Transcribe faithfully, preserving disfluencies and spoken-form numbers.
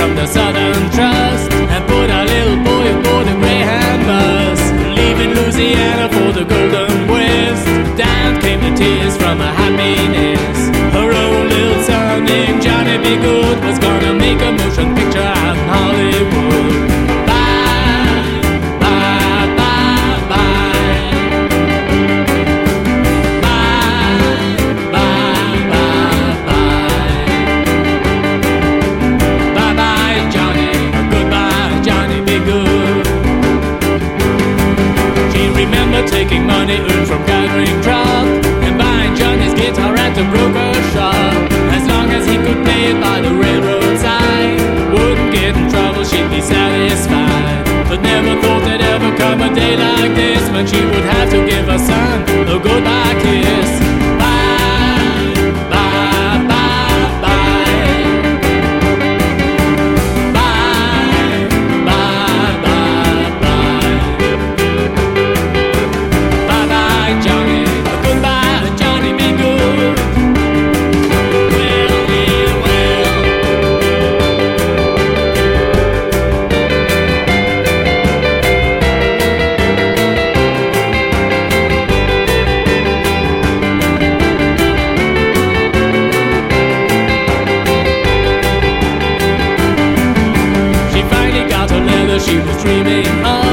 from the Southern Trust and put our little boy aboard the Greyhound bus, leaving Louisiana for the Golden West. Down came the tears from her happiness. Her own little son named Johnny B. Good was gonna make a motion picture out in Hollywood. Bye, bye, bye, bye. Bye, bye, bye, bye. Bye-bye, Johnny. Goodbye, Johnny B. Good. She remembered taking money earned from gathering truck and buying Johnny's guitar at the broker shop. As long as he could play it by the railroad side, wouldn't get in trouble, she'd be satisfied. But never thought there'd ever come a day like this when she would have to give her son a goodbye kiss. Bye, bye, bye, bye. Bye, bye, bye, bye. Bye-bye, Johnny. Goodbye, Johnny B. Good. Well, well, well. She finally got her letter she was dreaming of.